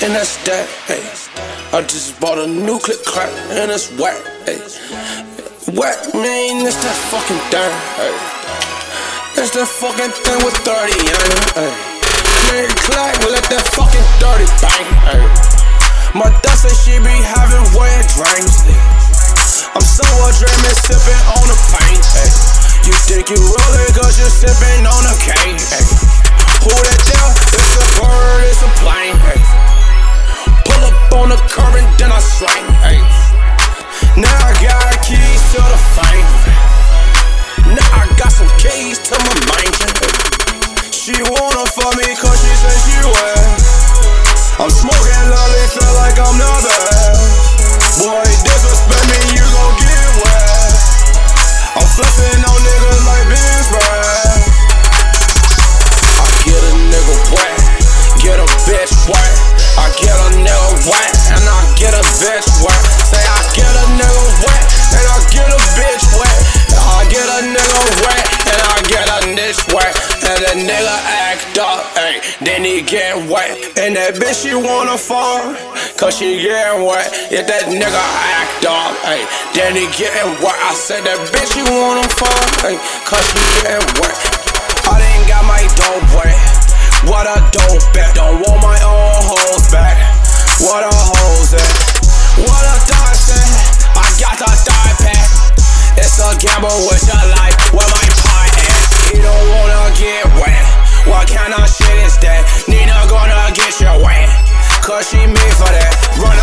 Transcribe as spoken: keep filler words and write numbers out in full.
and that's that, hey. I just bought a new clip crack, and it's whack, hey. Whack, man, it's that fucking thing, hey. It's that fucking thing with thirty in it, hey. Clear clack, let that fucking dirty bang, hey. My dust say she be having wet dreams, hey. I'm somewhat dreaming, sipping on the paint, hey. You think you rollin' cause you're sipping on a cane, ay. Who that there? It's a bird, it's a plane, ay. Pull up on the curb and then I swing, ay. Now I got keys to the fame. Now I got some keys to my mind, ay. She wanna fuck me cause she said she will. I'm smoking lolly, feel like I'm the best. Boy, disrespect me, you gon' get wet. I'm flipping on niggas like Ben Spread. I get a nigga wet, get a bitch wet. I get a nigga wet, and I get a bitch wet. Say I get a nigga wet, and I get a bitch wet. I get a nigga wet, and I get a bitch wet. And that nigga act up, ayy, then he get wet. And that bitch she wanna fuck, cause she getting wet. If that nigga act up, ayy, then he getting wet. I said that bitch she wanna fuck, ayy, cause she getting wet. I done got my dope wet. What a dope bet. Don't want my own hoes back. What a hoes at? What a thought said. I got the thigh pack. It's a gamble with your life. Where my pie at? He don't wanna get wet. What kind of shit is that? Nina gonna get you wet, cause she made for that. Run